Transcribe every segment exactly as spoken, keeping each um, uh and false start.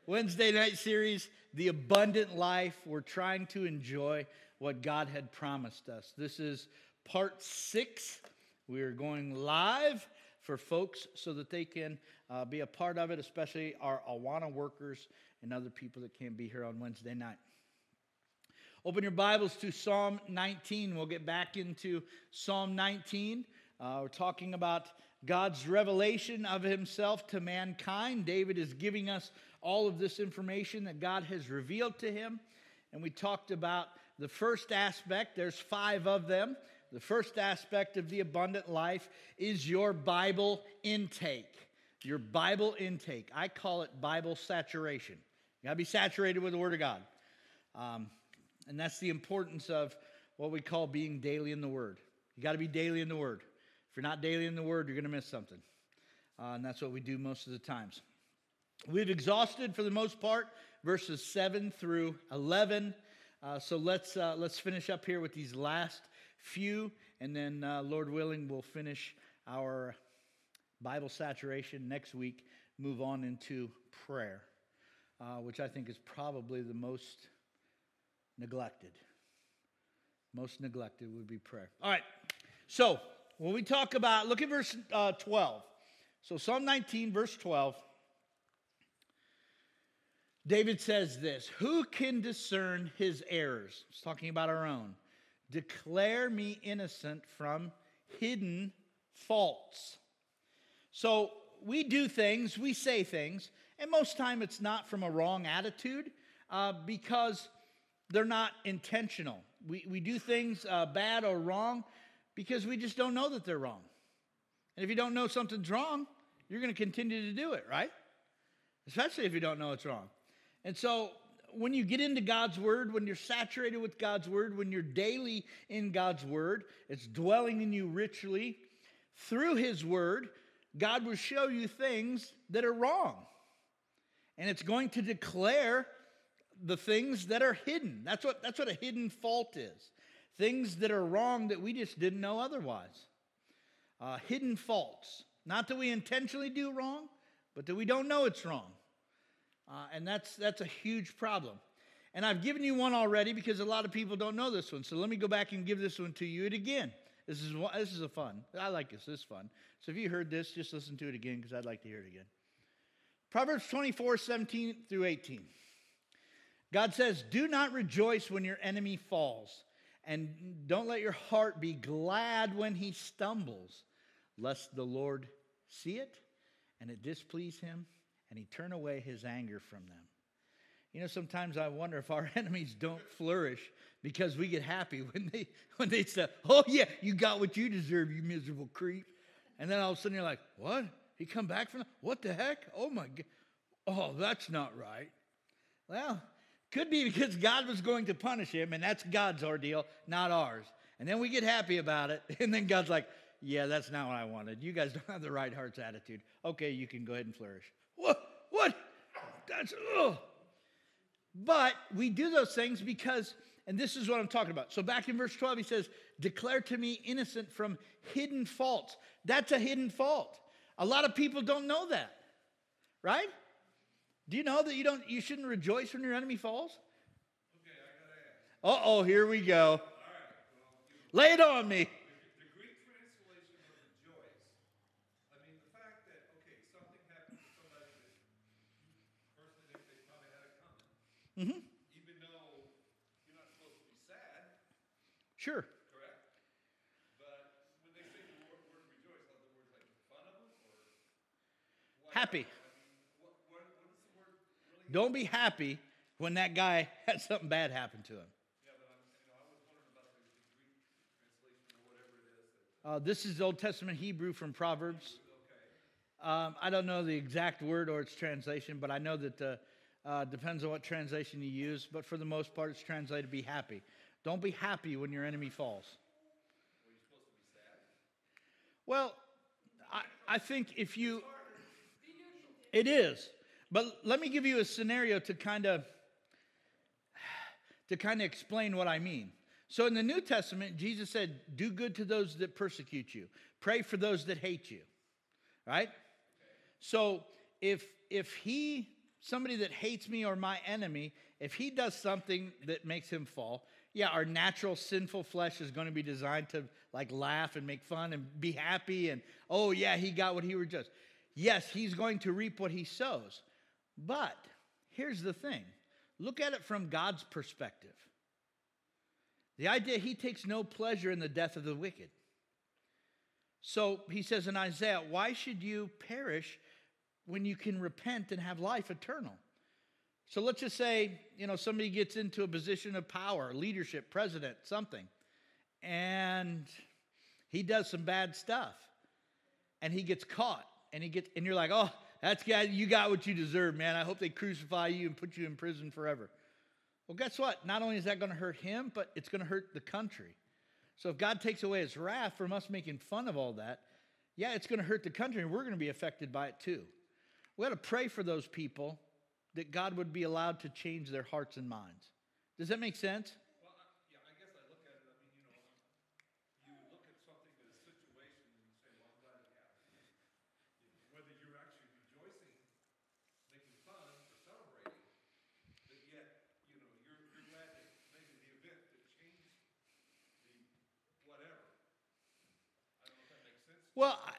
Wednesday night series, The Abundant Life. We're trying to enjoy what God had promised us. This is part six. We are going live for folks so that they can uh, be a part of it, especially our Awana workers and other people that can't be here on Wednesday night. Open your Bibles to Psalm nineteen. We'll get back into Psalm nineteen. Uh, we're talking about God's revelation of himself to mankind. David is giving us all of this information that God has revealed to him. And we talked about the first aspect. There's five of them. The first aspect of the abundant life is your Bible intake. Your Bible intake. I call it Bible saturation. You got to be saturated with the Word of God. Um, and that's the importance of what we call being daily in the Word. You got to be daily in the Word. If you're not daily in the Word, you're going to miss something. Uh, and that's what we do most of the times. We've exhausted, for the most part, verses seven through eleven. Uh, so let's uh, let's finish up here with these last few. And then, uh, Lord willing, we'll finish our Bible saturation next week. Move on into prayer, uh, which I think is probably the most neglected. Most neglected would be prayer. All right. So when we talk about, look at verse uh, twelve. So Psalm nineteen, verse twelve. David says this, who can discern his errors? He's talking about our own. Declare me innocent from hidden faults. So we do things, we say things, and most time it's not from a wrong attitude uh, because they're not intentional. We, we do things uh, bad or wrong because we just don't know that they're wrong. And if you don't know something's wrong, you're going to continue to do it, right? Especially if you don't know it's wrong. And so when you get into God's Word, when you're saturated with God's Word, when you're daily in God's Word, it's dwelling in you richly. Through His Word, God will show you things that are wrong. And it's going to declare the things that are hidden. That's what, that's what a hidden fault is. Things that are wrong that we just didn't know otherwise. Uh, hidden faults. Not that we intentionally do wrong, but that we don't know it's wrong. Uh, and that's that's a huge problem. And I've given you one already because a lot of people don't know this one. So let me go back and give this one to you again. This is this is a fun. I like this. This is fun. So if you heard this, just listen to it again because I'd like to hear it again. Proverbs twenty-four, seventeen through eighteen. God says, do not rejoice when your enemy falls, and don't let your heart be glad when he stumbles, lest the Lord see it and it displease him, and he turn away his anger from them. You know, sometimes I wonder if our enemies don't flourish because we get happy when they when they say, oh yeah, you got what you deserve, you miserable creep. And then all of a sudden you're like, what? He come back from that? What the heck? Oh my God. Oh, that's not right. Well, could be because God was going to punish him, and that's God's ordeal, not ours. And then we get happy about it, and then God's like, yeah, that's not what I wanted. You guys don't have the right heart's attitude. Okay, you can go ahead and flourish. What? What? That's, ugh. But we do those things because, and this is what I'm talking about. So back in verse twelve, he says, declare to me innocent from hidden faults. That's a hidden fault. A lot of people don't know that, right? Do you know that you don't? You shouldn't rejoice when your enemy falls? Okay, I gotta ask. Uh-oh, here we go. All right, well, Lay it on me. the Greek translation of rejoice, I mean, the fact that, okay, something happened to somebody that you personally think they probably had it coming, Mm-hmm. even though you're not supposed to be sad, Sure. correct? But when they say the word, word rejoice, are the words like fun of them or what? Happy. I mean, what, what, what does the word really Don't be happy when that guy had something bad happen to him. Yeah, but I'm, you know, I was wondering about the, the Greek translation or whatever it is. That, Uh, this is Old Testament Hebrew from Proverbs. okay. Um, I don't know the exact word or its translation, but I know that uh, uh, depends on what translation you use. But for the most part, it's translated be happy. Don't be happy when your enemy falls. Were you supposed to be sad? Well, I, I think if you... It is. But let me give you a scenario to kind of to kind of explain what I mean. So in the New Testament, Jesus said, do good to those that persecute you. Pray for those that hate you. Right? So if if he somebody that hates me or my enemy, if he does something that makes him fall, yeah, our natural sinful flesh is going to be designed to like laugh and make fun and be happy and, oh yeah, he got what he was just. Yes, he's going to reap what he sows. But here's the thing. Look at it from God's perspective. The idea, he takes no pleasure in the death of the wicked. So he says in Isaiah, why should you perish when you can repent and have life eternal? So let's just say, you know, somebody gets into a position of power, leadership, president, something, and he does some bad stuff, and he gets caught, and he gets, and you're like, oh, that's got, you got what you deserve, man. I hope they crucify you and put you in prison forever. Well, guess what? Not only is that going to hurt him, but it's going to hurt the country. So if God takes away his wrath from us making fun of all that, yeah, it's going to hurt the country, and we're going to be affected by it too. We got to pray for those people that God would be allowed to change their hearts and minds. Does that make sense? Well, I, yeah, I guess I look at it, I mean, you know, you look at something as a situation and you say, well, I'm glad it happened. Whether you're actually rejoicing, making fun, or celebrating, but yet, you know, you're, you're glad that maybe the event that changed the whatever. I don't know if that makes sense. Well, I,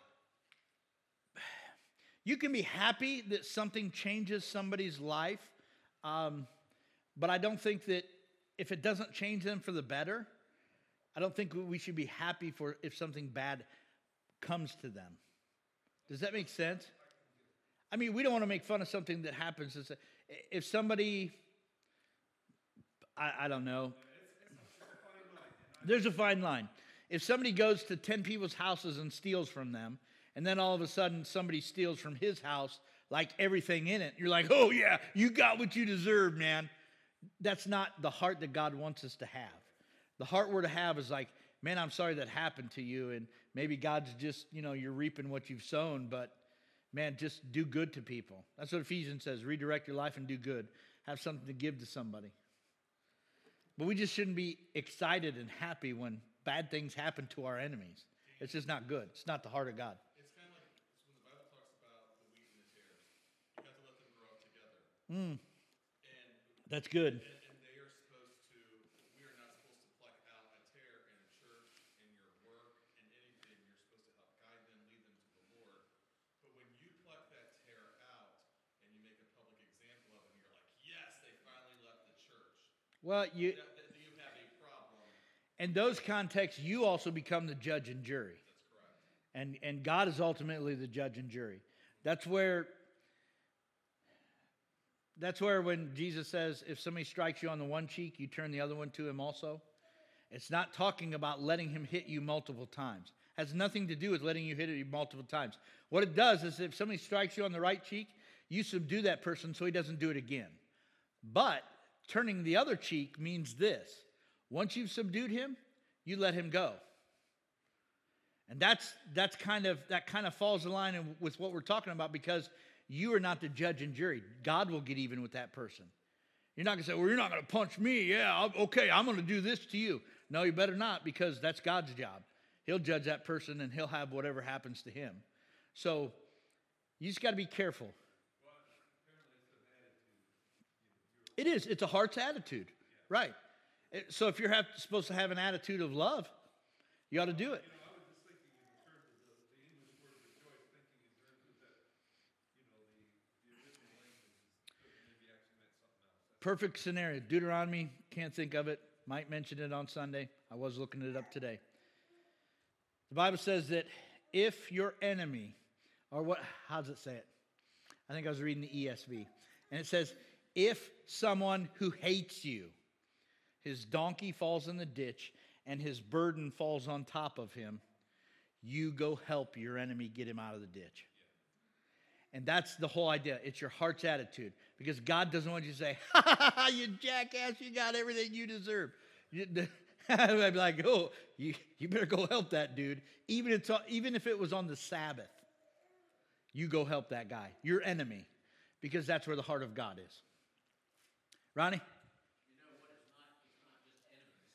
you can be happy that something changes somebody's life, um, but I don't think that if it doesn't change them for the better, I don't think we should be happy for if something bad comes to them. Does that make sense? I mean, we don't want to make fun of something that happens. If somebody, I, I don't know, there's a fine line. If somebody goes to ten people's houses and steals from them, and then all of a sudden somebody steals from his house, like everything in it, you're like, oh yeah, you got what you deserve, man. That's not the heart that God wants us to have. The heart we're to have is like, man, I'm sorry that happened to you, and maybe God's just, you know, you're reaping what you've sown, but man, just do good to people. That's what Ephesians says, redirect your life and do good. Have something to give to somebody. But we just shouldn't be excited and happy when bad things happen to our enemies. It's just not good. It's not the heart of God. Mm. And that's good. And, and they are supposed to, we are not supposed to pluck out a tear in a church, in your work, in anything. You're supposed to help guide them, lead them to the Lord. But when you pluck that tear out and you make a public example of them, you're like, yes, they finally left the church. Well, you, that, that you have a problem. In those contexts, you also become the judge and jury. That's correct. And, and God is ultimately the judge and jury. That's where... That's where when Jesus says, if somebody strikes you on the one cheek, you turn the other one to him also. It's not talking about letting him hit you multiple times. It has nothing to do with letting you hit you multiple times. What it does is if somebody strikes you on the right cheek, you subdue that person so he doesn't do it again. But turning the other cheek means this. Once you've subdued him, you let him go. And that's that's kind of that kind of falls in line with what we're talking about, because you are not the judge and jury. God will get even with that person. You're not going to say, well, you're not going to punch me. Yeah, I'll, okay, I'm going to do this to you. No, you better not, because that's God's job. He'll judge that person, and he'll have whatever happens to him. So you just got to be careful. It is. It's a heart's attitude. Right. So if you're have, supposed to have an attitude of love, you ought to do it. Perfect scenario. Deuteronomy, can't think of it. Might mention it on Sunday. I was looking it up today. The Bible says that if your enemy, or what, how does it say it? I think I was reading the E S V. And it says, if someone who hates you, his donkey falls in the ditch and his burden falls on top of him, you go help your enemy get him out of the ditch. And that's the whole idea. It's your heart's attitude. Because God doesn't want you to say, ha ha ha, you jackass, you got everything you deserve. I'd be like, oh, you, you better go help that dude. Even, it's, even if it was on the Sabbath, you go help that guy, your enemy. Because that's where the heart of God is. Ronnie? You know what? It's not, it's not just enemies.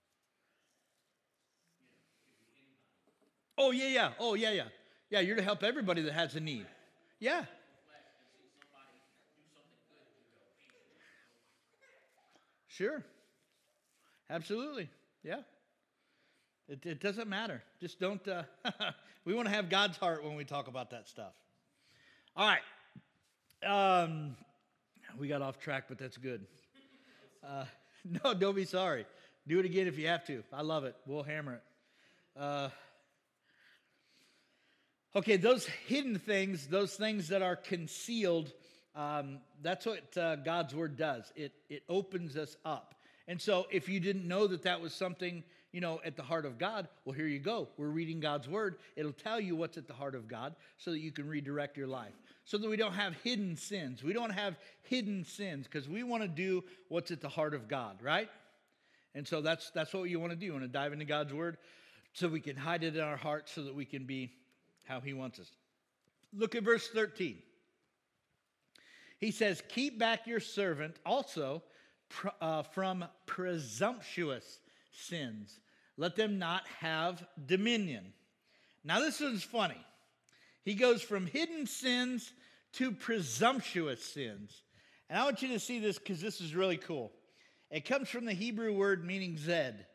You know, it could be anybody. Oh, yeah, yeah. Oh, yeah, yeah. Yeah, you're to help everybody that has a need. Yeah. Flesh and see somebody do something Sure. Absolutely. Yeah. It, it doesn't matter. Just don't, uh, we want to have God's heart when we talk about that stuff. All right. Um, we got off track, but that's good. Uh, no, don't be sorry. Do it again if you have to. I love it. We'll hammer it. Uh, okay, those hidden things, those things that are concealed, um, that's what uh, God's Word does. It, it opens us up. And so if you didn't know that that was something, you know, at the heart of God, well, here you go. We're reading God's Word. It'll tell you what's at the heart of God so that you can redirect your life. So that we don't have hidden sins. We don't have hidden sins because we want to do what's at the heart of God, right? And so that's that's what you want to do. You want to dive into God's Word so we can hide it in our hearts so that we can be how He wants us. Look at verse thirteen. He says, keep back your servant also uh, from presumptuous sins. Let them not have dominion. Now this is funny. He goes from hidden sins to presumptuous sins. And I want you to see this because this is really cool. It comes from the Hebrew word meaning Zed.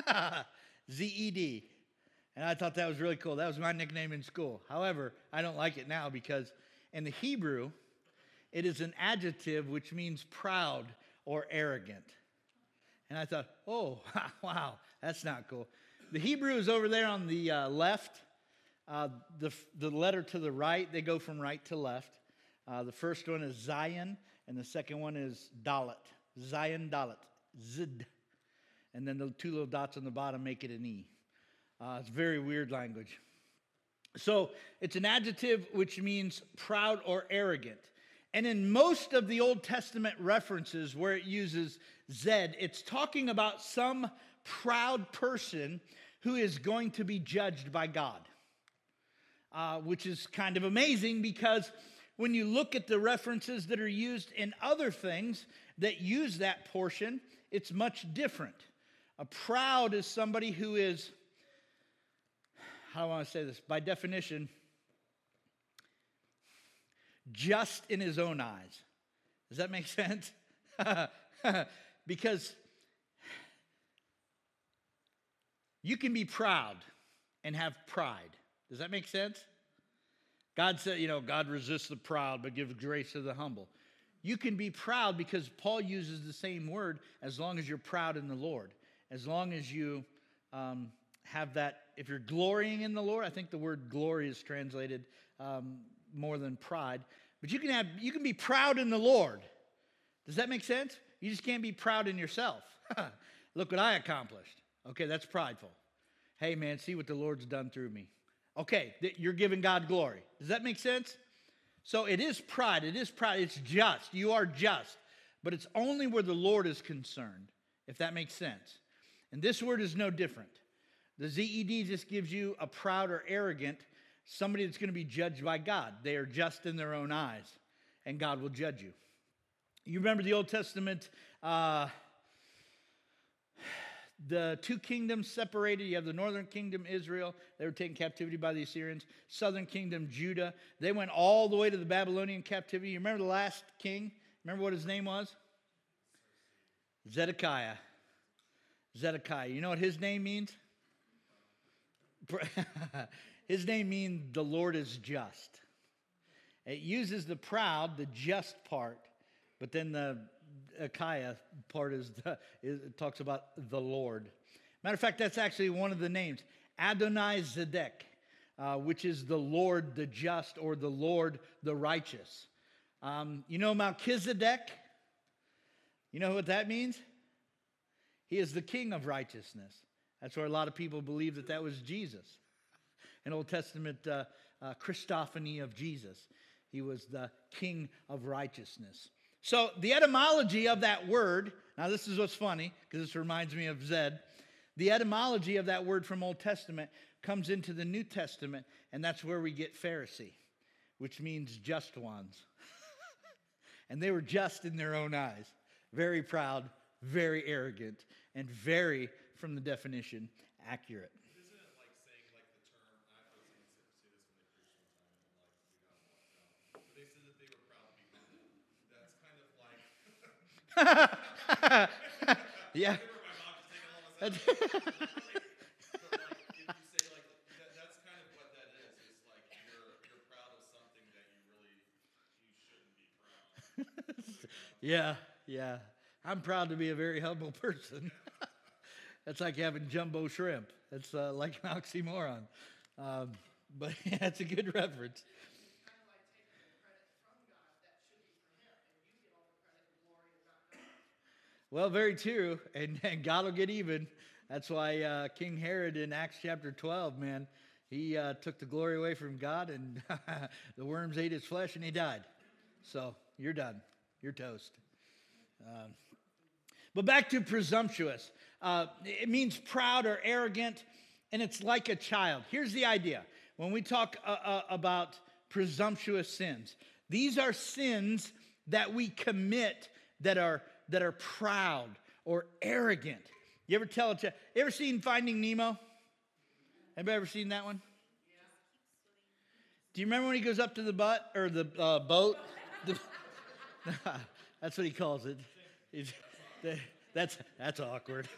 Z E D. And I thought that was really cool. That was my nickname in school. However, I don't like it now because in the Hebrew, it is an adjective which means proud or arrogant. And I thought, oh, wow, that's not cool. The Hebrew is over there on the uh, left. Uh, the, the letter to the right, they go from right to left. Uh, the first one is Zion, and the second one is Dalet. Zion, Dalet. Zid. And then the two little dots on the bottom make it an E. Uh, it's very weird language. So it's an adjective which means proud or arrogant. And in most of the Old Testament references where it uses Zed, it's talking about some proud person who is going to be judged by God. Uh, which is kind of amazing because when you look at the references that are used in other things that use that portion, it's much different. A proud is somebody who is, how do I want to say this? By definition, just in his own eyes. Does that make sense? Because you can be proud and have pride. Does that make sense? God said, you know, God resists the proud, but gives grace to the humble. You can be proud because Paul uses the same word as long as you're proud in the Lord. As long as you um, have that, if you're glorying in the Lord, I think the word glory is translated um, more than pride. But you can have, you can be proud in the Lord. Does that make sense? You just can't be proud in yourself. Look what I accomplished. Okay, that's prideful. Hey, man, see what the Lord's done through me. Okay, you're giving God glory. Does that make sense? So it is pride. It is pride. It's just. You are just. But it's only where the Lord is concerned, if that makes sense. And this word is no different. The Z E D just gives you a proud or arrogant, somebody that's going to be judged by God. They are just in their own eyes, and God will judge you. You remember the Old Testament, uh, the two kingdoms separated. You have the northern kingdom, Israel. They were taken captivity by the Assyrians. Southern kingdom, Judah. They went all the way to the Babylonian captivity. You remember the last king? Remember what his name was? Zedekiah. Zedekiah. You know what his name means? His name means the Lord is just. It uses the proud, the just part, but then the Achiah part is, the, is it talks about the Lord. Matter of fact, that's actually one of the names, Adonai Zedek, uh, which is the Lord the just or the Lord the righteous. Um, you know Melchizedek? You know what that means? He is the king of righteousness. That's where a lot of people believe that that was Jesus. An Old Testament uh, uh, Christophany of Jesus. He was the king of righteousness. So the etymology of that word, now this is what's funny, because this reminds me of Zed. The etymology of that word from Old Testament comes into the New Testament, and that's where we get Pharisee, which means just ones. And they were just in their own eyes. Very proud, very arrogant, and very, from the definition, accurate. Isn't it like saying like the term, I was going to say this when they preached one time, and like we got walked out, but they said that they were proud to be humble. That's kind of like, Yeah. My mom just taking all this out. But like, if you say like that, that's kind of what that is. It's like you're you're proud of something that you really you shouldn't be proud. Yeah, yeah. I'm proud to be a very humble person. That's like having jumbo shrimp. That's uh, like an oxymoron. Um, but yeah, that's a good reference. Kind of like taking the credit from God that should be for him, and you get all the credit and glory and not God. Well, very true. And, and God will get even. That's why uh, King Herod in Acts chapter twelve, man, he uh, took the glory away from God, and the worms ate his flesh, and he died. So you're done. You're toast. Um, but back to presumptuous. Uh, it means proud or arrogant, and it's like a child. Here's the idea. When we talk uh, uh, about presumptuous sins, these are sins that we commit that are that are proud or arrogant. You ever tell a child? You ever seen Finding Nemo? Anybody ever seen that one? Do you remember when he goes up to the butt or the uh, boat? The, that's what he calls it. He's, that's that's awkward.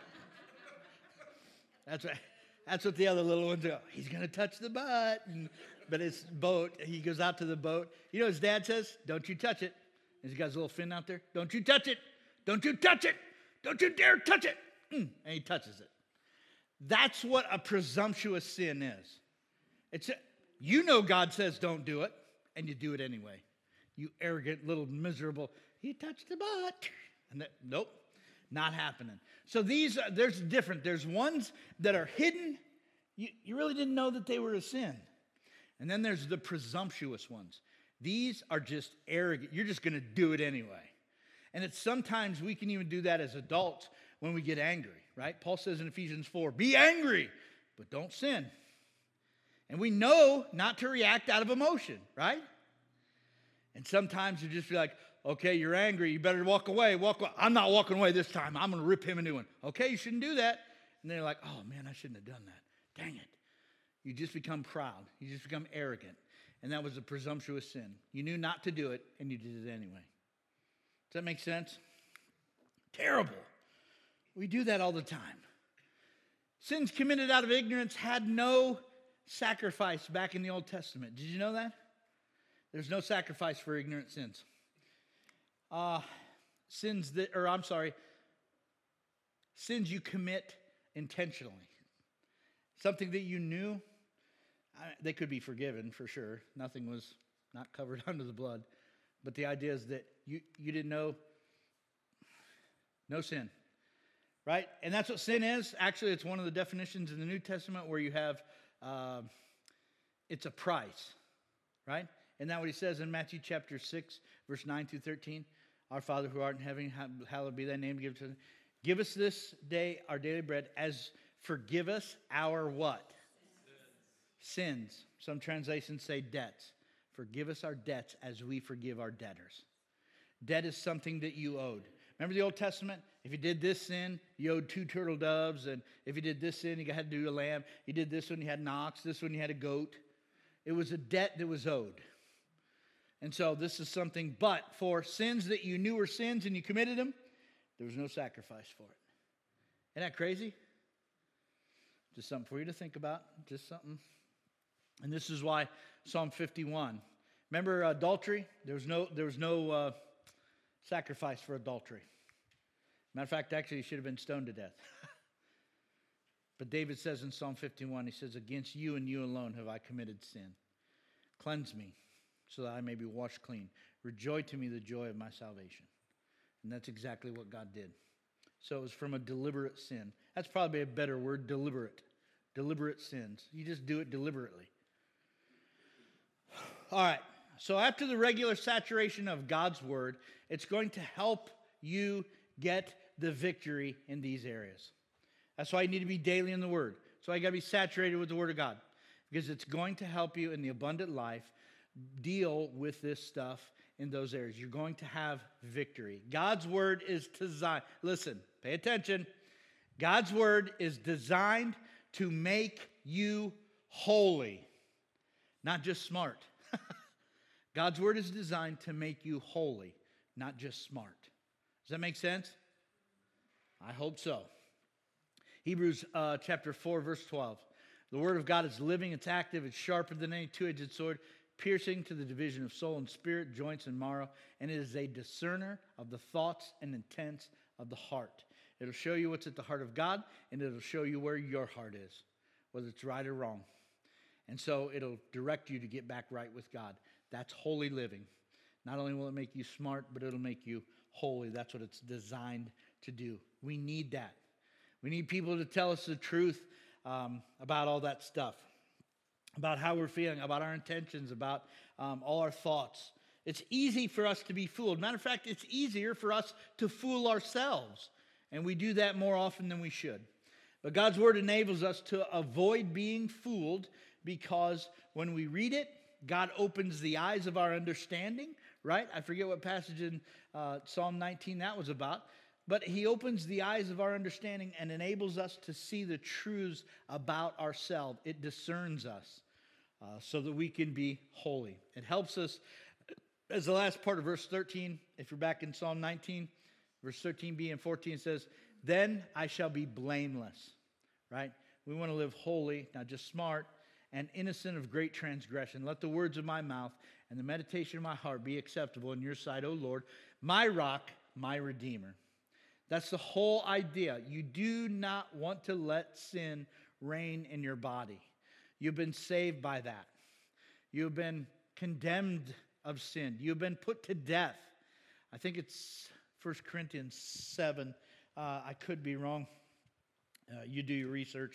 That's right. That's what the other little ones go. He's gonna touch the butt, and, but it's boat. He goes out to the boat. You know, his dad says, "Don't you touch it." He's got his little fin out there. Don't you touch it. Don't you touch it. Don't you dare touch it. Mm, and he touches it. That's what a presumptuous sin is. It's a, you know God says don't do it, and you do it anyway. You arrogant little miserable. He touched the butt. And that, nope, not happening. So these, are, there's different. There's ones that are hidden. You, you really didn't know that they were a sin. And then there's the presumptuous ones. These are just arrogant. You're just going to do it anyway. And it's sometimes we can even do that as adults when we get angry, right? Paul says in Ephesians four, be angry, but don't sin. And we know not to react out of emotion, right? And sometimes you just be like, okay, you're angry. You better walk away. Walk away. I'm not walking away this time. I'm going to rip him a new one. Okay, you shouldn't do that. And they're like, oh, man, I shouldn't have done that. Dang it. You just become proud. You just become arrogant. And that was a presumptuous sin. You knew not to do it, and you did it anyway. Does that make sense? Terrible. We do that all the time. Sins committed out of ignorance had no sacrifice back in the Old Testament. Did you know that? There's no sacrifice for ignorant sins. Uh, sins that, or I'm sorry, sins you commit intentionally. Something that you knew, I, they could be forgiven for sure. Nothing was not covered under the blood. But the idea is that you, you didn't know, no sin, right? And that's what sin is. Actually, it's one of the definitions in the New Testament where you have, uh, it's a price, right? Isn't that what he says in Matthew chapter six, verse nine through thirteen? Our Father who art in heaven, hallowed be thy name. Give, to, give us this day our daily bread, as forgive us our what? Sins. Sins. Some translations say debts. Forgive us our debts as we forgive our debtors. Debt is something that you owed. Remember the Old Testament? If you did this sin, you owed two turtle doves. And if you did this sin, you had to do a lamb. You did this one, you had an ox. This one, you had a goat. It was a debt that was owed. And so this is something, but for sins that you knew were sins and you committed them, there was no sacrifice for it. Isn't that crazy? Just something for you to think about. Just something. And this is why Psalm fifty-one. Remember adultery? There was no, there was no uh, sacrifice for adultery. Matter of fact, actually, he should have been stoned to death. But David says in Psalm fifty-one, he says, against you and you alone have I committed sin. Cleanse me, so that I may be washed clean. Rejoice to me the joy of my salvation. And that's exactly what God did. So it was from a deliberate sin. That's probably a better word, deliberate. Deliberate sins. You just do it deliberately. All right. So after the regular saturation of God's word, it's going to help you get the victory in these areas. That's why you need to be daily in the word. So you got to be saturated with the word of God, because it's going to help you in the abundant life deal with this stuff in those areas. You're going to have victory. God's word is designed. Listen, pay attention. God's word is designed to make you holy, not just smart. God's word is designed to make you holy, not just smart. Does that make sense? I hope so. Hebrews uh, chapter four, verse twelve. The word of God is living, it's active, it's sharper than any two-edged sword, piercing to the division of soul and spirit, joints and marrow, and it is a discerner of the thoughts and intents of the heart. It'll show you what's at the heart of God, and it'll show you where your heart is, whether it's right or wrong. And so it'll direct you to get back right with God. That's holy living. Not only will it make you smart, but it'll make you holy. That's what it's designed to do. We need that. We need people to tell us the truth um, about all that stuff, about how we're feeling, about our intentions, about um, all our thoughts. It's easy for us to be fooled. Matter of fact, it's easier for us to fool ourselves, and we do that more often than we should. But God's word enables us to avoid being fooled because when we read it, God opens the eyes of our understanding, right? I forget what passage in uh, Psalm nineteen that was about. But he opens the eyes of our understanding and enables us to see the truths about ourselves. It discerns us uh, so that we can be holy. It helps us, as the last part of verse thirteen, if you're back in Psalm nineteen, verse thirteen b and fourteen says, then I shall be blameless, right? We want to live holy, not just smart, and innocent of great transgression. Let the words of my mouth and the meditation of my heart be acceptable in your sight, O Lord, my rock, my redeemer. That's the whole idea. You do not want to let sin reign in your body. You've been saved by that. You've been condemned of sin. You've been put to death. I think it's First Corinthians seven. Uh, I could be wrong. Uh, you do your research.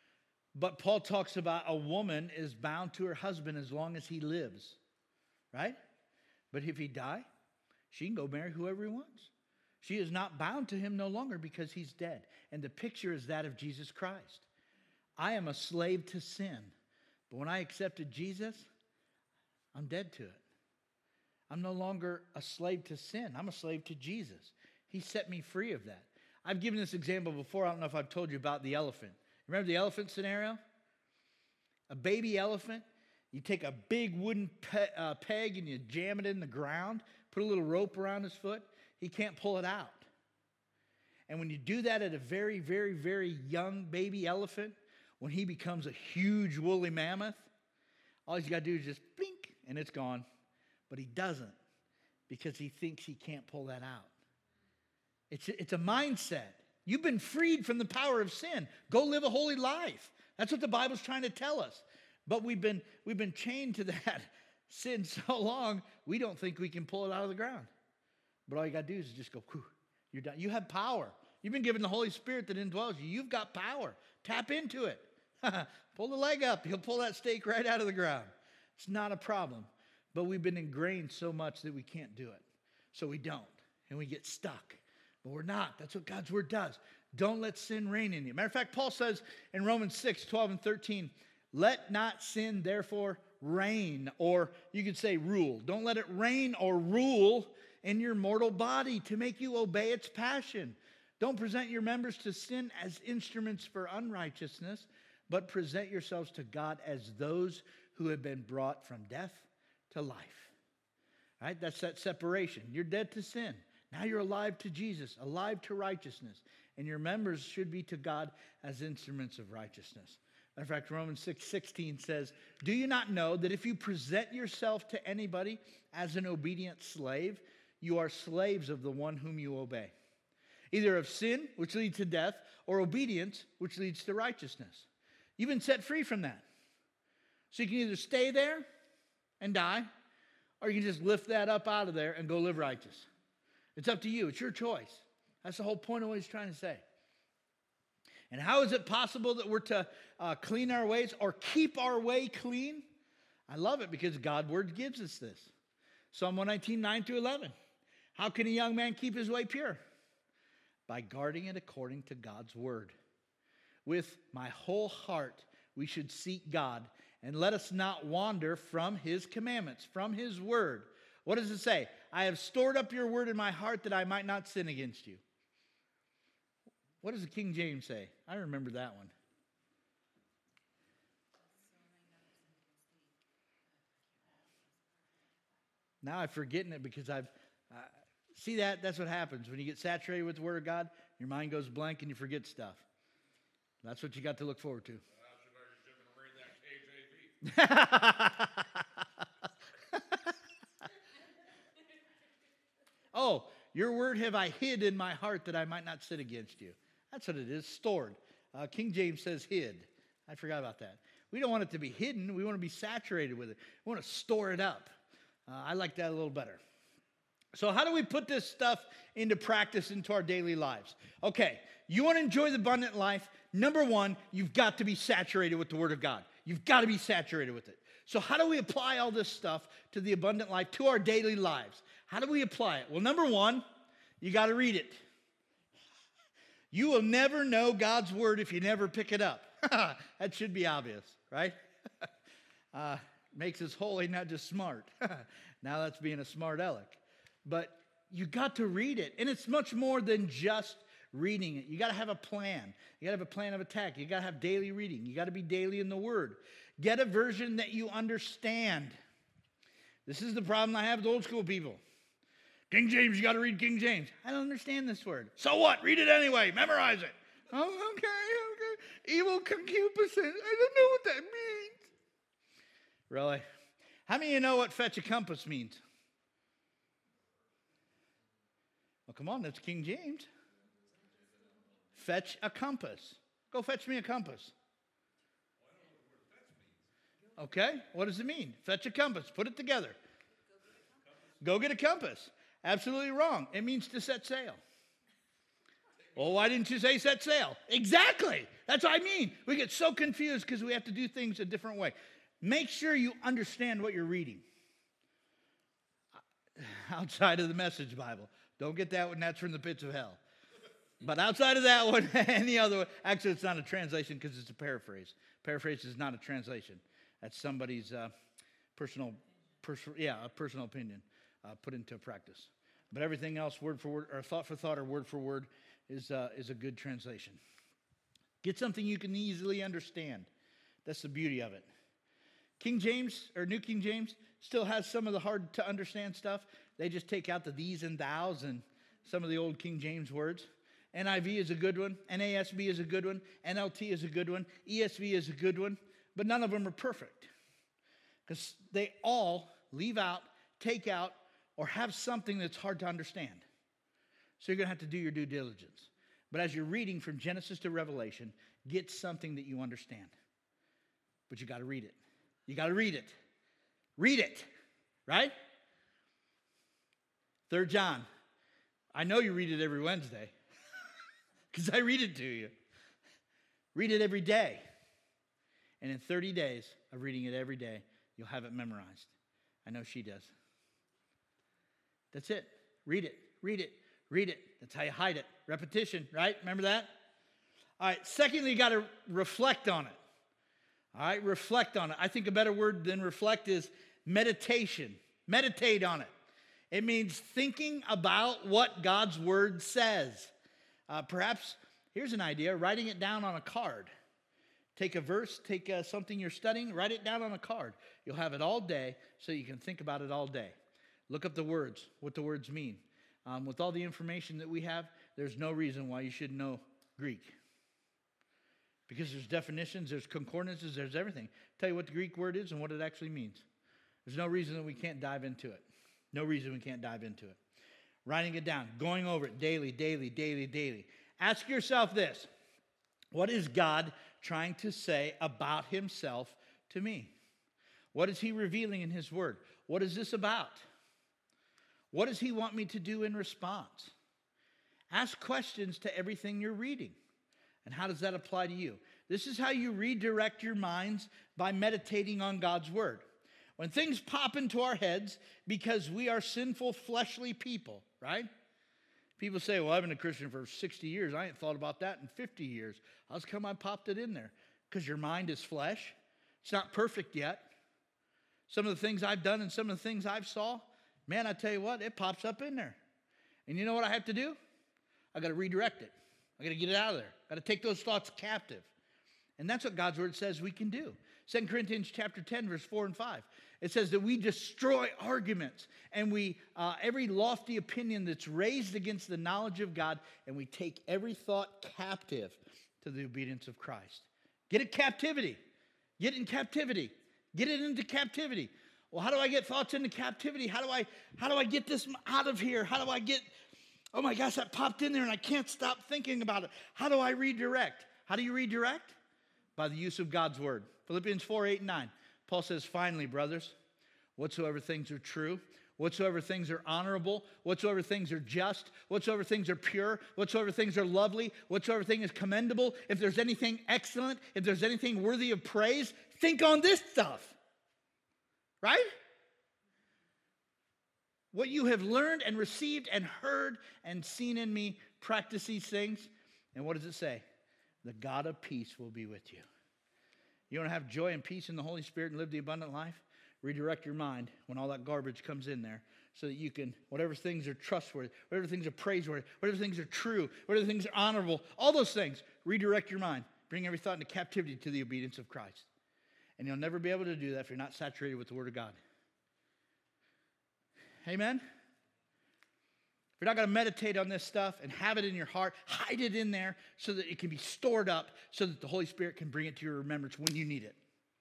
But Paul talks about a woman is bound to her husband as long as he lives, right? But if he die, she can go marry whoever he wants. She is not bound to him no longer because he's dead. And the picture is that of Jesus Christ. I am a slave to sin. But when I accepted Jesus, I'm dead to it. I'm no longer a slave to sin. I'm a slave to Jesus. He set me free of that. I've given this example before. I don't know if I've told you about the elephant. Remember the elephant scenario? A baby elephant, you take a big wooden pe- uh, peg and you jam it in the ground, put a little rope around his foot. He can't pull it out. And when you do that at a very, very, very young baby elephant, when he becomes a huge woolly mammoth, all he's got to do is just blink and it's gone. But he doesn't because he thinks he can't pull that out. It's a, it's a mindset. You've been freed from the power of sin. Go live a holy life. That's what the Bible's trying to tell us. But we've been, we've been chained to that sin so long, we don't think we can pull it out of the ground. But all you got to do is just go, whew, you're done. You have power. You've been given the Holy Spirit that indwells you. You've got power. Tap into it. Pull the leg up. He'll pull that stake right out of the ground. It's not a problem. But we've been ingrained so much that we can't do it. So we don't. And we get stuck. But we're not. That's what God's word does. Don't let sin reign in you. Matter of fact, Paul says in Romans six, twelve and thirteen, let not sin therefore reign, or you could say rule. Don't let it reign or rule in your mortal body to make you obey its passion. Don't present your members to sin as instruments for unrighteousness, but present yourselves to God as those who have been brought from death to life. All right? That's that separation. You're dead to sin. Now you're alive to Jesus, alive to righteousness. And your members should be to God as instruments of righteousness. In fact, Romans six sixteen says, do you not know that if you present yourself to anybody as an obedient slave, you are slaves of the one whom you obey, either of sin, which leads to death, or obedience, which leads to righteousness. You've been set free from that. So you can either stay there and die, or you can just lift that up out of there and go live righteous. It's up to you. It's your choice. That's the whole point of what he's trying to say. And how is it possible that we're to uh, clean our ways or keep our way clean? I love it because God's word gives us this. Psalm one nineteen, nine through eleven. How can a young man keep his way pure? By guarding it according to God's word. With my whole heart, we should seek God, and let us not wander from his commandments, from his word. What does it say? I have stored up your word in my heart that I might not sin against you. What does the King James say? I remember that one. Now I'm forgetting it because I've... Uh, see that? That's what happens. When you get saturated with the word of God, Your mind goes blank and you forget stuff. That's what you got to look forward to. I should have been reading that K J V. Oh, your word have I hid in my heart that I might not sin against you. That's what it is, stored. Uh, King James says hid. I forgot about that. We don't want it to be hidden. We want to be saturated with it. We want to store it up. Uh, I like that a little better. So how do we put this stuff into practice into our daily lives? Okay, you want to enjoy the abundant life? Number one, you've got to be saturated with the Word of God. You've got to be saturated with it. So how do we apply all this stuff to the abundant life, to our daily lives? How do we apply it? Well, number one, you got to read it. You will never know God's Word if you never pick it up. That should be obvious, right? uh, makes us holy, not just smart. Now that's being a smart aleck. But you got to read it. And it's much more than just reading it. You got to have a plan. You got to have a plan of attack. You got to have daily reading. You got to be daily in the Word. Get a version that you understand. This is the problem I have with old school people. King James, you got to read King James. I don't understand this word. So what? Read it anyway. Memorize it. Oh, okay, okay. Evil concupiscence. I don't know what that means. Really? How many of you know what fetch a compass means? Well, come on, that's King James. Fetch a compass. Go fetch me a compass. Okay, what does it mean? Fetch a compass. Put it together. Go get a compass. Absolutely wrong. It means to set sail. Well, why didn't you say set sail? Exactly. That's what I mean. We get so confused because we have to do things a different way. Make sure you understand what you're reading. Outside of the Message Bible. Don't get that one. That's from the pits of hell. But outside of that one, any other one. Actually, it's not a translation because it's a paraphrase. Paraphrase is not a translation. That's somebody's uh, personal, pers- yeah, a personal opinion uh, put into practice. But everything else, word for word, or thought for thought, or word for word, is uh, is a good translation. Get something you can easily understand. That's the beauty of it. King James, or New King James, still has some of the hard to understand stuff. They just take out the these and thous and some of the old King James words. N I V is a good one. N A S B is a good one. N L T is a good one. E S V is a good one. But none of them are perfect. Because they all leave out, take out, or have something that's hard to understand. So you're going to have to do your due diligence. But as you're reading from Genesis to Revelation, get something that you understand. But you got to read it. You got to read it. Read it. Right? Third John. I know you read it every Wednesday. Because I read it to you. Read it every day. And in thirty days of reading it every day, you'll have it memorized. I know she does. That's it. Read it. Read it. Read it. That's how you hide it. Repetition, right? Remember that? All right. Secondly, you got to reflect on it. All right. Reflect on it. I think a better word than reflect is meditation. Meditate on it. It means thinking about what God's word says. Uh, perhaps, here's an idea, writing it down on a card. Take a verse, take uh, something you're studying, write it down on a card. You'll have it all day so you can think about it all day. Look up the words, what the words mean. Um, with all the information that we have, there's no reason why you should know Greek. Because there's definitions, there's concordances, there's everything. Tell you what the Greek word is and what it actually means. There's no reason that we can't dive into it. No reason we can't dive into it. Writing it down, going over it daily, daily, daily, daily. Ask yourself this. What is God trying to say about himself to me? What is he revealing in his word? What is this about? What does he want me to do in response? Ask questions to everything you're reading. And how does that apply to you? This is how you redirect your minds by meditating on God's word. When things pop into our heads because we are sinful, fleshly people, right? People say, well, I've been a Christian for sixty years. I ain't thought about that in fifty years. How's come I popped it in there? Because your mind is flesh. It's not perfect yet. Some of the things I've done and some of the things I've saw, man, I tell you what, it pops up in there. And you know what I have to do? I got to redirect it. I got to get it out of there. I got to take those thoughts captive. And that's what God's word says we can do. Second Corinthians chapter ten, verse four and five. It says that we destroy arguments and we, uh, every lofty opinion that's raised against the knowledge of God, and we take every thought captive to the obedience of Christ. Get it captivity. Get it in captivity. Get it into captivity. Well, how do I get thoughts into captivity? How do I, how do I get this out of here? How do I get, oh my gosh, that popped in there and I can't stop thinking about it. How do I redirect? How do you redirect? By the use of God's word. Philippians four, eight, and nine. Paul says, finally, brothers, whatsoever things are true, whatsoever things are honorable, whatsoever things are just, whatsoever things are pure, whatsoever things are lovely, whatsoever thing is commendable, if there's anything excellent, if there's anything worthy of praise, think on this stuff. Right? What you have learned and received and heard and seen in me, practice these things. And what does it say? The God of peace will be with you. You want to have joy and peace in the Holy Spirit and live the abundant life? Redirect your mind when all that garbage comes in there so that you can, whatever things are trustworthy, whatever things are praiseworthy, whatever things are true, whatever things are honorable, all those things, redirect your mind. Bring every thought into captivity to the obedience of Christ. And you'll never be able to do that if you're not saturated with the Word of God. Amen? If you're not going to meditate on this stuff and have it in your heart, hide it in there so that it can be stored up so that the Holy Spirit can bring it to your remembrance when you need it.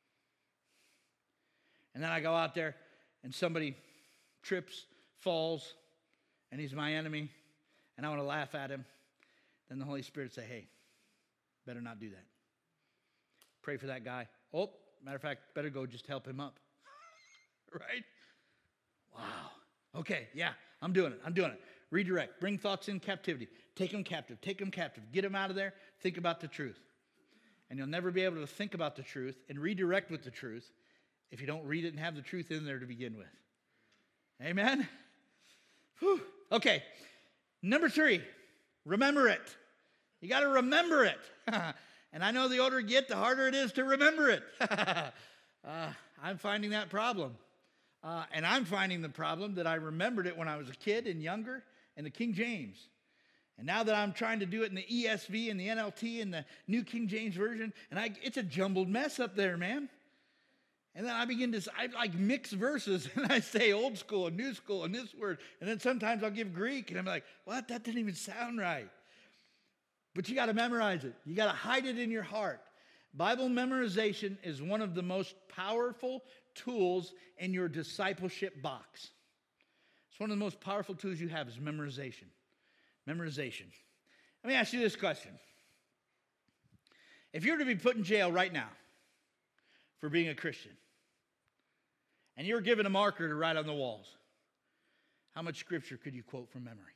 And then I go out there and somebody trips, falls, and he's my enemy, and I want to laugh at him. Then the Holy Spirit say, hey, better not do that. Pray for that guy. Oh, matter of fact, better go just help him up. Right? Wow. Okay, yeah, I'm doing it. I'm doing it. Redirect. Bring thoughts in captivity. Take them captive. Take them captive. Get them out of there. Think about the truth. And you'll never be able to think about the truth and redirect with the truth if you don't read it and have the truth in there to begin with. Amen? Whew. Okay. Number three, remember it. You got to remember it. And I know the older you get, the harder it is to remember it. uh, I'm finding that problem. Uh, and I'm finding the problem that I remembered it when I was a kid and younger in the King James. And now that I'm trying to do it in the E S V and the N L T and the New King James Version, and I, it's a jumbled mess up there, man. And then I begin to, I like mix verses, and I say old school and new school and this word. And then sometimes I'll give Greek, and I'm like, what? That didn't even sound right. But you got to memorize it. You got to hide it in your heart. Bible memorization is one of the most powerful tools in your discipleship box. It's one of the most powerful tools you have is memorization. Memorization. Let me ask you this question. If you were to be put in jail right now for being a Christian, and you were given a marker to write on the walls, how much scripture could you quote from memory?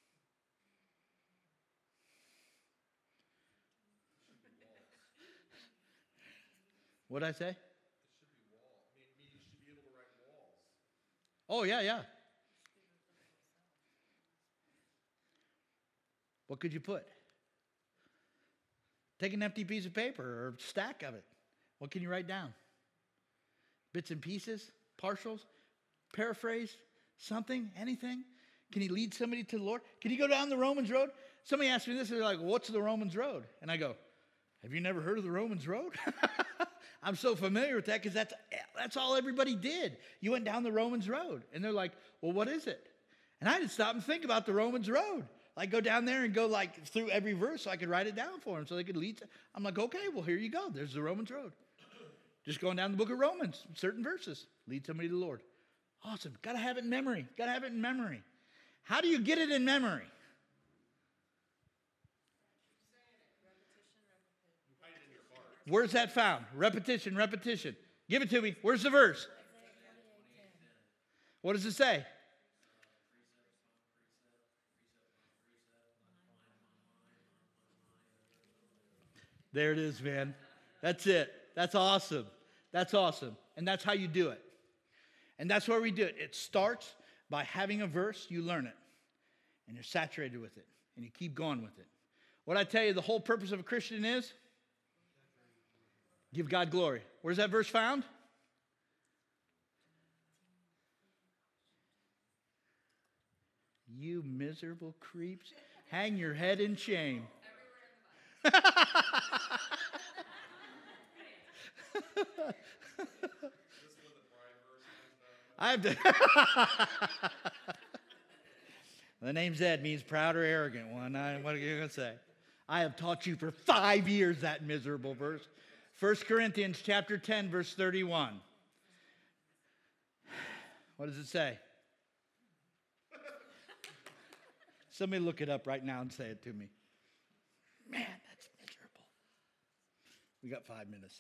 What'd I say? It should be wall. I mean, you should be able to write walls. Oh, yeah, yeah. What could you put? Take an empty piece of paper or a stack of it. What can you write down? Bits and pieces, partials, paraphrase, something, anything? Can you lead somebody to the Lord? Can you go down the Romans road? Somebody asked me this, and they're like, what's the Romans road? And I go, have you never heard of the Romans road? I'm so familiar with that because that's, that's all everybody did. You went down the Romans road. And they're like, well, what is it? And I had to stop and think about the Romans road. Like go down there and go like through every verse so I could write it down for them so they could lead. I'm like, okay, well, here you go. There's the Romans road. Just going down the book of Romans, certain verses. Lead somebody to the Lord. Awesome. Got to have it in memory. Got to have it in memory. How do you get it in memory? Where's that found? Repetition, repetition. Give it to me. Where's the verse? What does it say? There it is, man. That's it. That's awesome. That's awesome. And that's how you do it. And that's where we do it. It starts by having a verse, you learn it. And you're saturated with it. And you keep going with it. What I tell you, the whole purpose of a Christian is? Give God glory. Where's that verse found? You miserable creeps. Hang your head in shame. I have to. The name Zed means proud or arrogant one. I, what are you going to say? I have taught you for five years that miserable verse. First Corinthians chapter ten, verse thirty-one. What does it say? Somebody look it up right now and say it to me. Man, that's miserable. We got five minutes.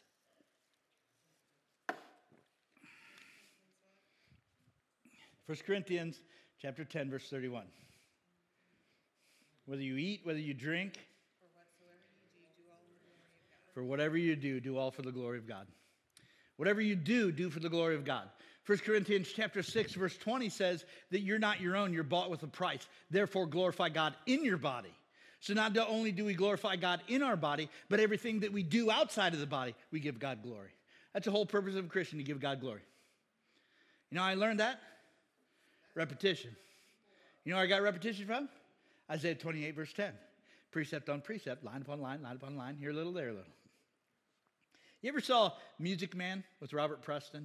First Corinthians chapter ten, verse thirty-one. Whether you eat, whether you drink, for whatever you do, do all for the glory of God. Whatever you do, do for the glory of God. First Corinthians chapter six, verse twenty says that you're not your own, you're bought with a price. Therefore, glorify God in your body. So not only do we glorify God in our body, but everything that we do outside of the body, we give God glory. That's the whole purpose of a Christian, to give God glory. You know how I learned that? Repetition. You know where I got repetition from? Isaiah twenty-eight, verse ten. Precept on precept, line upon line, line upon line, here a little, there a little. You ever saw Music Man with Robert Preston?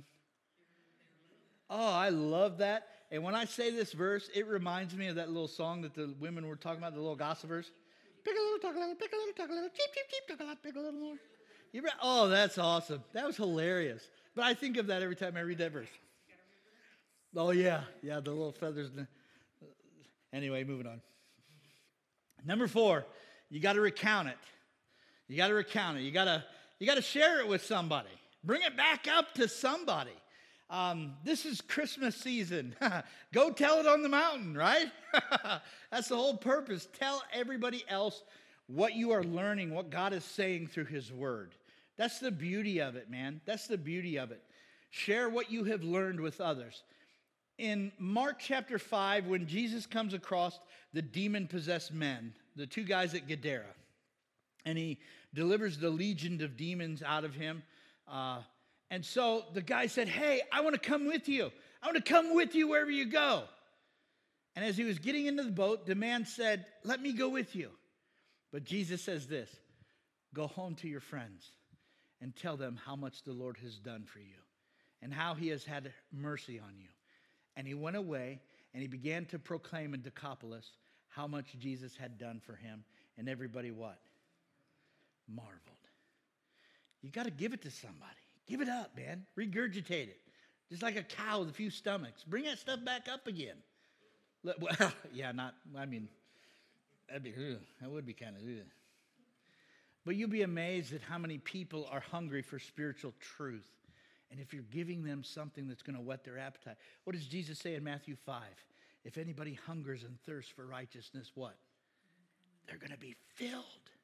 Oh, I love that. And when I say this verse, it reminds me of that little song that the women were talking about, the little gossipers. Pick a little, talk a little, pick a little, talk a little, cheep, cheep, cheep, talk a lot, pick a little more. You ever, oh, that's awesome. That was hilarious. But I think of that every time I read that verse. Oh, yeah. Yeah, the little feathers. Anyway, moving on. Number four, you got to recount it. You got to recount it. You got to you got to share it with somebody. Bring it back up to somebody. Um, this is Christmas season. Go tell it on the mountain, right? That's the whole purpose. Tell everybody else what you are learning, what God is saying through his word. That's the beauty of it, man. That's the beauty of it. Share what you have learned with others. In Mark chapter five, when Jesus comes across the demon-possessed men, the two guys at Gadara, and he delivers the legion of demons out of him, uh, and so the guy said, hey, I want to come with you. I want to come with you wherever you go. And as he was getting into the boat, the man said, let me go with you. But Jesus says this, go home to your friends and tell them how much the Lord has done for you and how he has had mercy on you. And he went away and he began to proclaim in Decapolis how much Jesus had done for him. And everybody what? Marveled. You got to give it to somebody. Give it up, man. Regurgitate it. Just like a cow with a few stomachs. Bring that stuff back up again. Look, well, yeah, not, I mean, that'd be, ugh, that would be kind of, ugh. But you'll be amazed at how many people are hungry for spiritual truth. And if you're giving them something that's going to whet their appetite. What does Jesus say in Matthew five? If anybody hungers and thirsts for righteousness, what? They're going to be filled.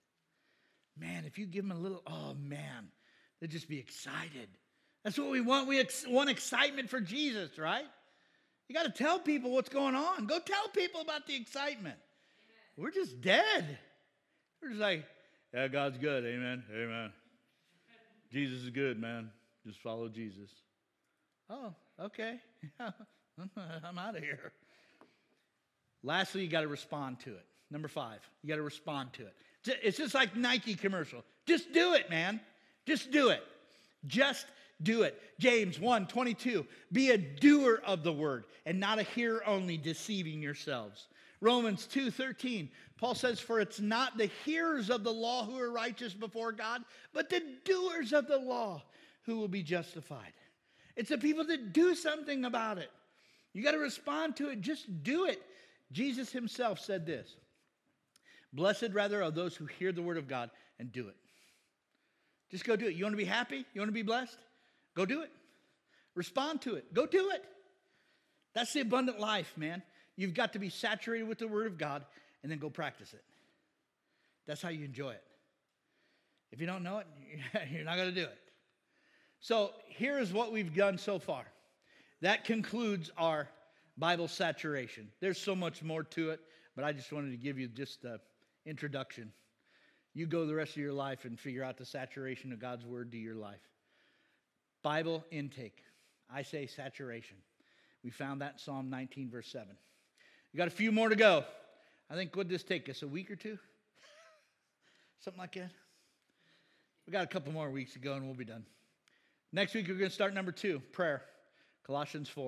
Man, if you give them a little, oh man, they'll just be excited. That's what we want. We ex- want excitement for Jesus, right? You got to tell people what's going on. Go tell people about the excitement. Amen. We're just dead. We're just like, yeah, God's good. Amen. Amen. Jesus is good, man. Just follow Jesus. Oh, okay. I'm out of here. Lastly, you got to respond to it. Number five, you got to respond to it. It's just like Nike commercial. Just do it, man. Just do it. Just do it. James one twenty-two, be a doer of the word and not a hearer only, deceiving yourselves. Romans two thirteen, Paul says, for it's not the hearers of the law who are righteous before God, but the doers of the law who will be justified. It's the people that do something about it. You got to respond to it. Just do it. Jesus himself said this, blessed rather are those who hear the word of God and do it. Just go do it. You want to be happy? You want to be blessed? Go do it. Respond to it. Go do it. That's the abundant life, man. You've got to be saturated with the word of God and then go practice it. That's how you enjoy it. If you don't know it, you're not going to do it. So here is what we've done so far. That concludes our Bible saturation. There's so much more to it, but I just wanted to give you just an introduction. You go the rest of your life and figure out the saturation of God's word to your life. Bible intake. I say saturation. We found that in Psalm nineteen, verse seven. You got a few more to go. I think, would this take us, a week or two? Something like that. We got a couple more weeks to go and we'll be done. Next week, we're going to start number two, prayer. Colossians four.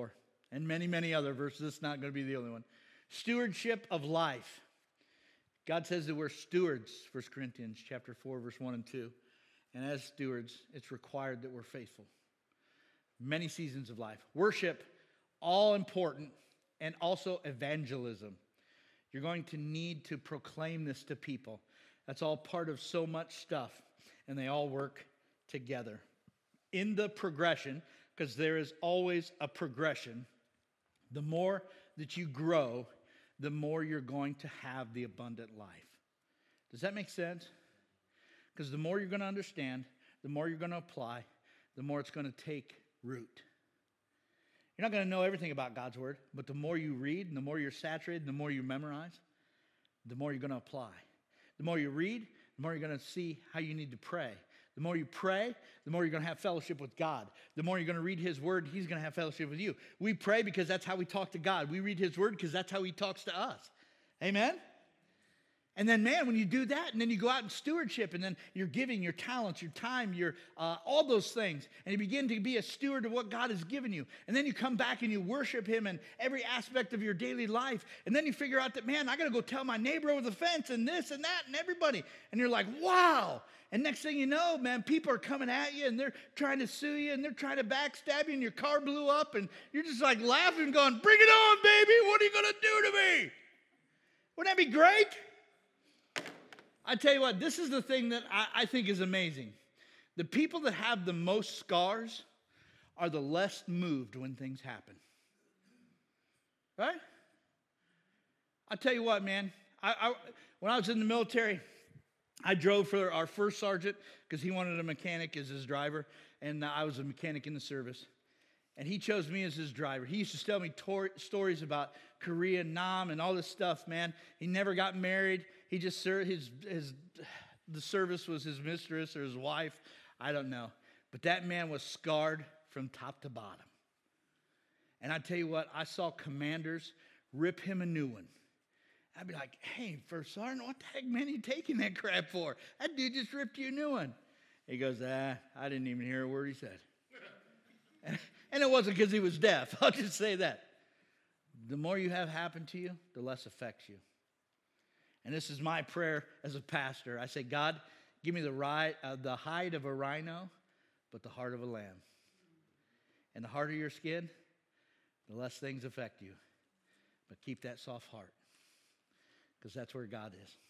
and many, many other verses. It's not going to be the only one. Stewardship of life. God says that we're stewards, First Corinthians chapter four, verse one and two. And as stewards, it's required that we're faithful. Many seasons of life. Worship, all important, and also evangelism. You're going to need to proclaim this to people. That's all part of so much stuff, and they all work together. In the progression, because there is always a progression, the more that you grow, the more you're going to have the abundant life. Does that make sense? Because the more you're going to understand, the more you're going to apply, the more it's going to take root. You're not going to know everything about God's word, but the more you read, and the more you're saturated, the more you memorize, the more you're going to apply. The more you read, the more you're going to see how you need to pray. The more you pray, the more you're going to have fellowship with God. The more you're going to read his word, he's going to have fellowship with you. We pray because that's how we talk to God. We read his word because that's how he talks to us. Amen? And then, man, when you do that, and then you go out in stewardship, and then you're giving your talents, your time, your uh, all those things, and you begin to be a steward of what God has given you. And then you come back and you worship him in every aspect of your daily life. And then you figure out that, man, I got to go tell my neighbor over the fence and this and that and everybody. And you're like, wow. And next thing you know, man, people are coming at you, and they're trying to sue you, and they're trying to backstab you, and your car blew up, and you're just like laughing, going, bring it on, baby. What are you going to do to me? Wouldn't that be great? I tell you what, this is the thing that I, I think is amazing. The people that have the most scars are the less moved when things happen. Right? I tell you what, man. I, I, when I was in the military, I drove for our first sergeant because he wanted a mechanic as his driver, and I was a mechanic in the service. And he chose me as his driver. He used to tell me tor- stories about Korea, Nam, and all this stuff, man. He never got married. He just served his, his, the service was his mistress or his wife. I don't know. But that man was scarred from top to bottom. And I tell you what, I saw commanders rip him a new one. I'd be like, hey, First Sergeant, what the heck, man, are you taking that crap for? That dude just ripped you a new one. He goes, ah, I didn't even hear a word he said. And it wasn't because he was deaf. I'll just say that. The more you have happen to you, the less affects you. And this is my prayer as a pastor. I say, God, give me the, ri- uh, the hide of a rhino, but the heart of a lamb. And the harder your skin, the less things affect you. But keep that soft heart, because that's where God is.